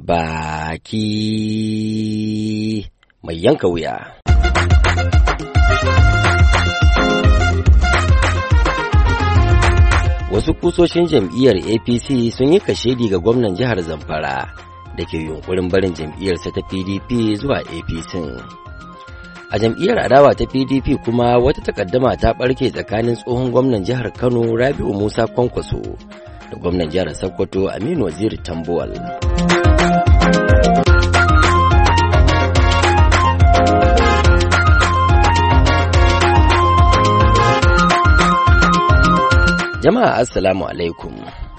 baki mai yanka wuya. Wasu kusoshin jam'iyyar APC sun yi kashedi ga gwamnan jihar Zamfara da ke yunkurin barin jam'iyyarsa ta PDP zuwa APC. A jam'iyyar adawa ta PDP kuma wata takaddama ta ɓarke tsakanin tsohon gwamnan jihar Kano Rabi'u Musa Kwankwaso da gwamnan jihar Sokoto Aminu Waziri Tambuwal. Jama'a assalamu alaikum.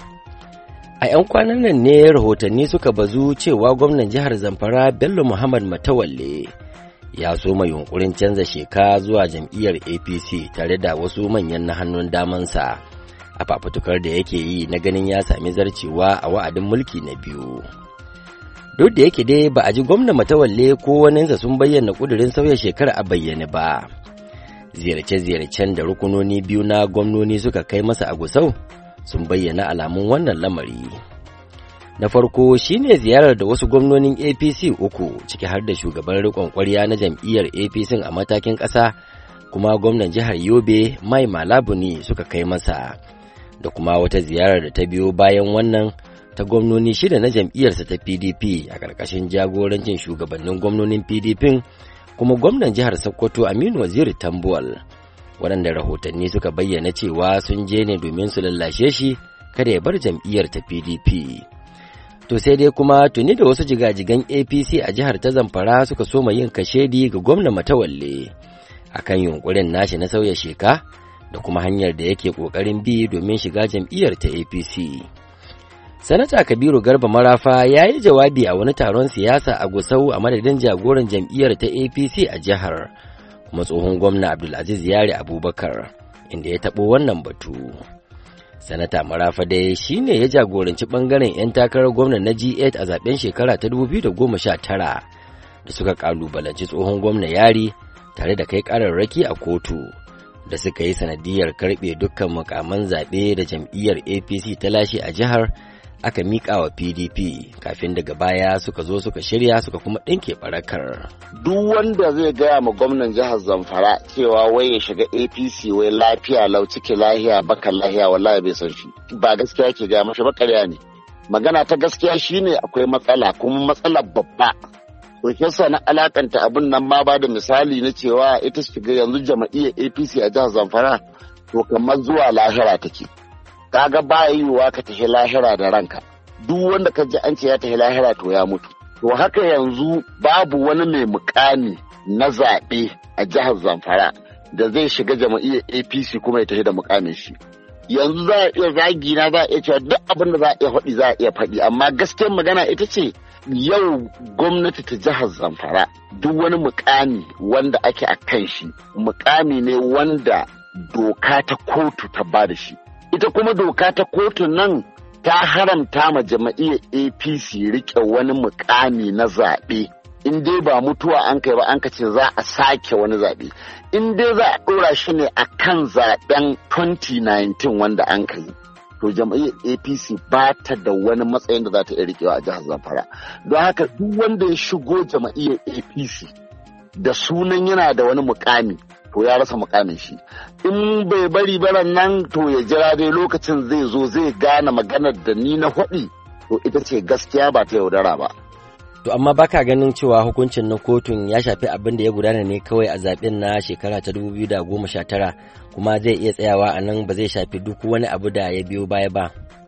A 'yan kwanan nan ne rahotanni suka bazu cewa gwamnan jihar Zamfara Bello Muhammad Matawalle ya soma yunkurin canza sheka zuwa jam'iyyar APC tare da wasu manyan na hannun damansa a fafutukar da yake yi na ganin ya sami zarcewa a wa'adin mulki na biyu. Duk da yake dai ba a ji gwamnan Matawalle ko waninsa sun bayyana ƙudurin sauya shekara a bayyane ba. Ziyarce-ziyarcen da rukunoni biyu na gwamnoni suka kai masa a Gusau sun bayyana alamun wannan lamari. Na farko shine ziyarar da wasu gwamnonin APC uku ciki har da shugaban riƙon ƙwarya na jam'iyyar APC a matakin ƙasa kuma gwamnan jihar Yobe Mai Malabuni suka kai masa, da kuma wata ziyarar da ta biyo bayan wannan ta gwamnoni shida na jam'iyyarsa ta PDP a ƙarƙashin jagorancin shugabannin gwamnonin PDP kuma gwamnan jihar Sokoto Aminu Waziri Tambuwal, waɗanda rahotanni suka bayyana cewa sun je ne domin su lallashe shi kada ya bar jam'iyyar ta PDP. To sai dai kuma tuni da wasu jigajigan APC a jihar ta Zamfara suka soma yin kashedi ga gwamnan Matawalle akan yunkurin nashi na sauya sheka da kuma hanyar da yake ƙoƙarin bi domin shiga jam'iyyar ta APC. Sanata Kabiru Garba Marafa ya yi jawabi a wani taron siyasa a Gusau a madadin jagoran jam'iyyar ta APC a jihar, kuma tsohon gwamna Abdulaziz Yari Abubakar, inda ya taɓo wannan batu. Sanata Marafa dai shi ne ya jagoranci ɓangaren 'yan takarar gwamna na G8 a zaben shekara ta 2019 da suka ƙalubalanci tsohon gwamna Yari tare da kai ƙararraki a kotu da suka yi sanadiyar karɓe dukkan mukaman zaɓe da jam'iyyar APC ta lashe a jihar. Aka miƙa wa PDP kafin daga baya suka zo suka shirya suka kuma ɗinke barakar. Duk wanda zai gaya ma gwamnan jihar Zamfara cewa wai ya shiga APC wai lafiya lau ciki lahiya bakan lahiya wallahi bai san shi. Ba gaskiya ke gaya mashi ba ƙarya ne. Magana ta gaskiya shine akwai matsala kuma matsala babba. Yasa na alakanta abin nan ma ba da misali na cewa ita shiga yanzu jama'iyyar APC a jihar Zamfara to kamar zuwa lahira take. Kaga ba yiwuwa ka tafi lahira da ranka, duk wanda ka ji an ce ya tafi lahira to ya mutu. To haka yanzu babu wani mai mukami na zaɓe a jihar Zamfara da zai shiga jama'iyyar APC kuma ya tafi da mukamin shi. Yanzu za a iya zagi na, za a iya cewa duk abin da za a iya faɗi za a iya faɗi, amma gaskiyar magana ita ce yau gwamnati ta jihar Zamfara duk wani mukami wanda ake a kan shi mukami ne wanda doka ta kotu ta ba da shi. Ita kuma doka ta kotun nan ta haramta ma jama'iyyar APC rike wani mukami na zaɓe. In dai ba mutuwa an kai ba an ka ce za a sake wani zaɓe. In dai za a ɗora shi ne a kan zaɓen 2019 wanda an kai. To jama'iyyar APC ba ta da wani matsayin da za ta iya rikewa a jihar Zamfara. Don haka duk wanda ya shigo jama'iyyar APC da sunan yana da wani mukami, to ya rasa mukamin shi. In bai bari baran nan to ya jira dai lokacin zai zo zai gane maganar da ni na faɗi, to ita ce gaskiya ba ta yaudara ba. To amma baka ganin cewa hukuncin na kotun ya shafi abin da ya gudana ne kawai a zaben na shekara ta 2019 kuma zai iya tsayawa a nan ba zai shafi duk wani abu da ya biyo baya ba?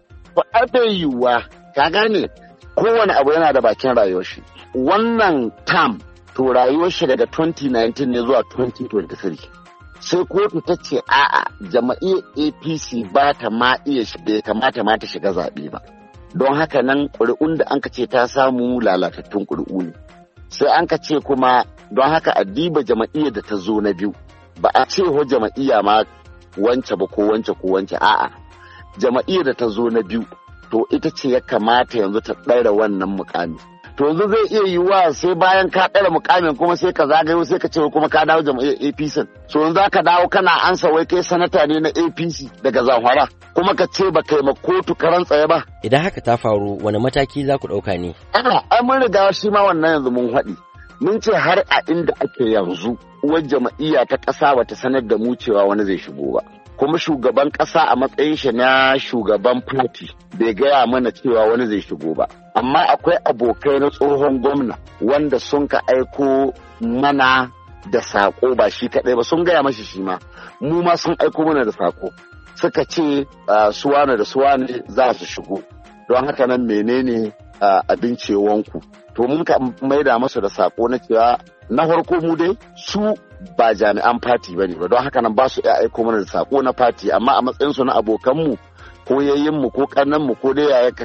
Ba bai yiwuwa, ka gane kowane abu yana da bakin rayuwar shi. Wannan tam to rayuwar shi daga 2019 ne zuwa 2023. Sai kotu ta ce a'a jama'iyyar APC ba ta ma iya bai kamata ma ta shiga zaɓe ba. Don haka nan ƙuri'un da an ka ce ta samu lalatattun ƙuri'u ne. Sai an ka ce kuma don haka a diba jama'iyyar da ta zo na biyu. Ba a ce ho jama'iyya ma wance ba ko wance a'a. Jama'iyyar da ta zo na biyu to ita ce ya kamata yanzu ta ɗaira wannan mukami. to yanzu zai iya yiwuwa sai bayan ka ɗara mukamin kuma sai ka zagayo sai ka ce kuma ka dawo jam'iyyar APC. So yanzu za ka dawo kana ansa wai kai sanata ne na APC daga Zamfara kuma ka ce ba kai ma kotu karan tsaye ba. Idan haka ta faru wani mataki za ku ɗauka ne? Ai mun riga shi ma wannan yanzu mun haɗi. Mun ce har a inda ake yanzu uwar jam'iyya ta ƙasa bata sanar da mu cewa wani zai shigo ba. Kuma shugaban ƙasa a matsayin shi na shugaban party bai gaya mana cewa wani zai shigo ba. Amma akwai abokai na tsohon gwamna wanda sun ka aiko mana da saƙo ba shi kaɗai ba, sun gaya mashi shi ma. Mu ma sun aiko mana da saƙo. Suka ce suwane da suwane za su shigo. Don haka nan menene abin cewanku. To mun ka maida masu da saƙo na cewa na farko mu dai su ba jami'an fati ba ne ba, don haka nan ba su iya aiko mana da sako na fati, amma a matsayinsu na abokanmu ko yayinmu ko kannanmu ko dai yaya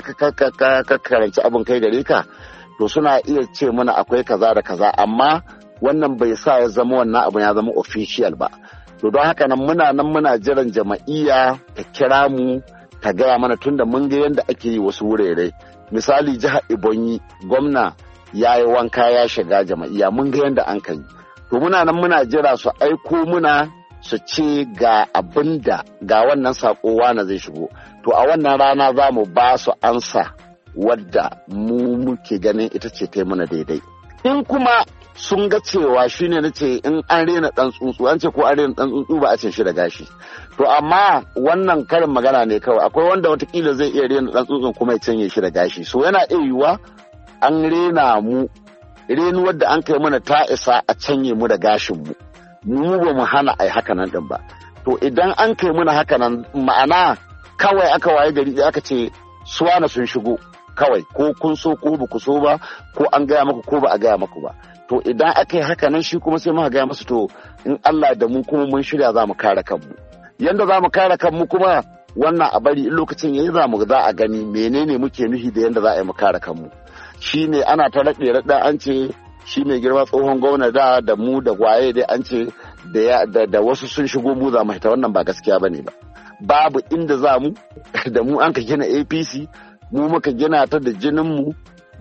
ka karanci abin kai gare ka, to suna iya ce mana akwai kaza da kaza, amma wannan bai sa ya zama wannan abin ya zama official ba. To don haka nan muna jiran jama'iyya ta kira mu ta gaya mana tunda mun ga yadda ake yi wasu wurare. Misali jihar Ebonyi gwamna ya yi wanka ya shiga jama'iyya, mun ga yadda an kai. To muna jira su aiko muna su ce ga abinda ga wannan sako wana zai shigo. To a wannan rana za mu ba su ansa wadda mu muke ganin ita ce ta mana daidai. In kuma sun ga cewa shine nace in an rena dan tsuntsu, an ce ko an rena dan tsuntsu ba a ce shi da gashi. To amma wannan karin magana ne kawai, akwai wanda watakila zai iya rena dan tsuntsun kuma ya canye shi da gashi. So yana iya yiwuwa an rena mu, renuwar da an kai mana ta isa a canye mu da gashin mu ba mu hana ai haka nan din ba. To idan an kai mana haka nan, ma'ana kawai aka waye gari aka ce suwana sun shigo kawai, ko kun so ko ba ku so ba, ko an gaya maku ko ba a gaya maku ba. To idan aka yi haka nan shi kuma sai muka gaya masu to in Allah da mu kuma mun shirya za mu kare kanmu. Yanda za mu kare kanmu kuma wannan a bari in lokacin yayi za a gani menene muke nufi da yanda za a yi mu kare kanmu. Shi ne ana ta raɗe an ce shi mai girma tsohon gwamna da mu da gwaye dai an ce da wasu sun shigo mu za mu hita, wannan ba gaskiya ba ne ba. Babu inda za mu da mu an ka gina APC, mu muka gina ta da jininmu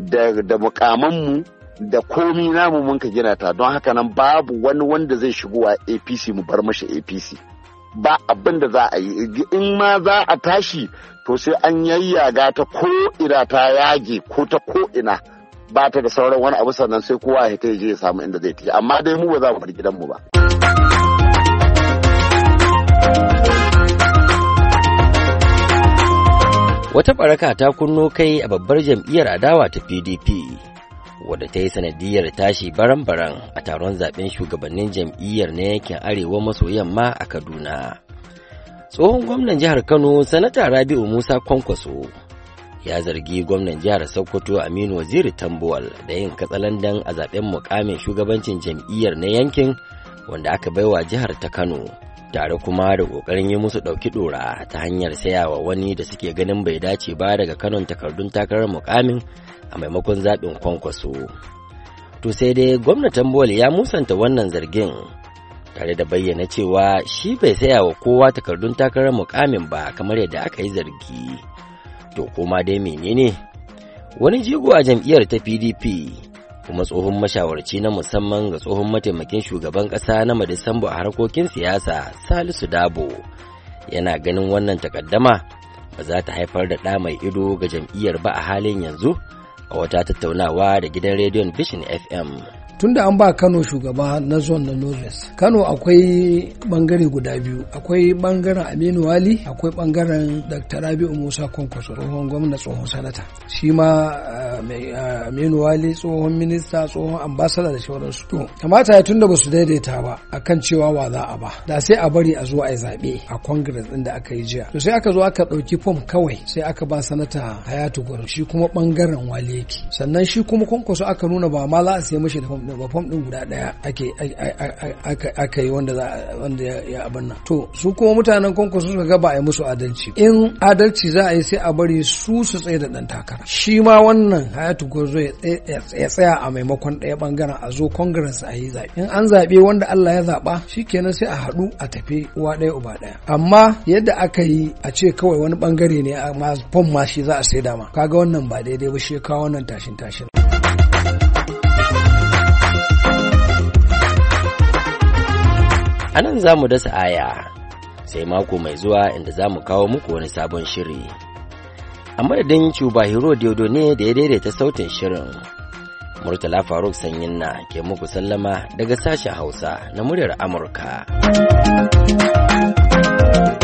da mukamanmu da komi namu mun ka gina ta, don haka nan babu wani wanda zai shigo a APC mu bar mashi APC. Ba abin da za a yi, in ma za a tashi to sai an yayyaga ta ko ina ta yage ko ta ko ina, ba ta da sauran wani abu, sannan sai kowa ya je ya samu inda zai tafi, amma dai mu ba za mu bar gidanmu ba. Wata baraka ta kunno kai a babbar jam'iyyar adawa ta PDP, wadda ta yi sanadiyar tashi baran-baran a taron zaben shugabannin jam'iyyar na yankin arewa maso yamma a Kaduna. Tsohon gwamnan jihar Kano, Sanata Rabi'u Musa Kwankwaso, ya zargi gwamnan jihar Sokoto Aminu Waziri Tambuwal da yin katsalandan a zaben mukamin shugabancin jam'iyyar na yankin wanda aka baiwa jihar ta Kano, tare kuma da ƙoƙarin yi musu ɗauki ɗora ta hanyar sayawa wani da suke ganin bai dace ba daga Kanon takardun takarar mukamin a maimakon zaɓin Kwankwaso. To sai dai gwamnan Tambuwal ya musanta wannan zargin, tare da bayyana cewa shi bai saya wa kowa takardun takarar mukamin ba kamar yadda aka yi zargi. To kuma dai menene? Wani jigo a jam'iyyar ta PDP kuma tsohon mashawarci na musamman ga tsohon mataimakin shugaban ƙasa na Madisambo a harkokin siyasa, Salisu Dabo, yana ganin wannan takaddama ba za ta haifar da ɗa mai ido ga jam'iyyar ba a halin yanzu, a wata tattaunawa da gidan rediyon Vision FM. Tunda an ba Kano shugaba na zone na Northwest, Kano akwai bangare guda biyu, akwai bangaren Aminu Wali, akwai bangaren Dr. Rabi'u Musa Kwankwaso, tsohon gwamna, tsohon sanata. Shi ma Aminu Wali tsohon minista, tsohon ambassador da sauransu. To kamata ya tunda basu daidaita ba akan cewa wa za a ba, da sai a bari a zo a yi zaɓe a Congress ɗin da aka yi jiya. To sai aka zo aka ɗauki fom kawai, sai aka ba sanata Hayatu Gwarzo, shi kuma bangaren Wali yake. Sannan shi kuma Kwankwaso aka nuna ba ma za a siya mashi da fom ba, fom din guda daya aka yi wanda ya abin nan. To su kuma mutanen Kwankwaso suka ga ba a yi musu adalci. In adalci za a yi sai a bari su tsaye da dan takara. Shi ma wannan Hayatu Gwarzo ya tsaya a maimakon ɗaya bangaren, a zo Congress a yi zaɓe. In an zaɓe wanda Allah ya zaɓa shikenan sai a haɗu a tafi uwa ɗaya uba ɗaya. Amma yadda aka yi a ce kawai wani bangare ne amma fom ma shi za a sai dama, kaga wannan ba daidai ba, shi ya kawo wannan tashin. A nan za mu dasa aya sai mako mai zuwa inda za mu kawo muku wani sabon shiri. A madadin Cuba Hero Diodone da ya daidaita sautin shirin, Murtala Faruk Sanyinna ke muku sallama daga sashen Hausa na muryar Amurka.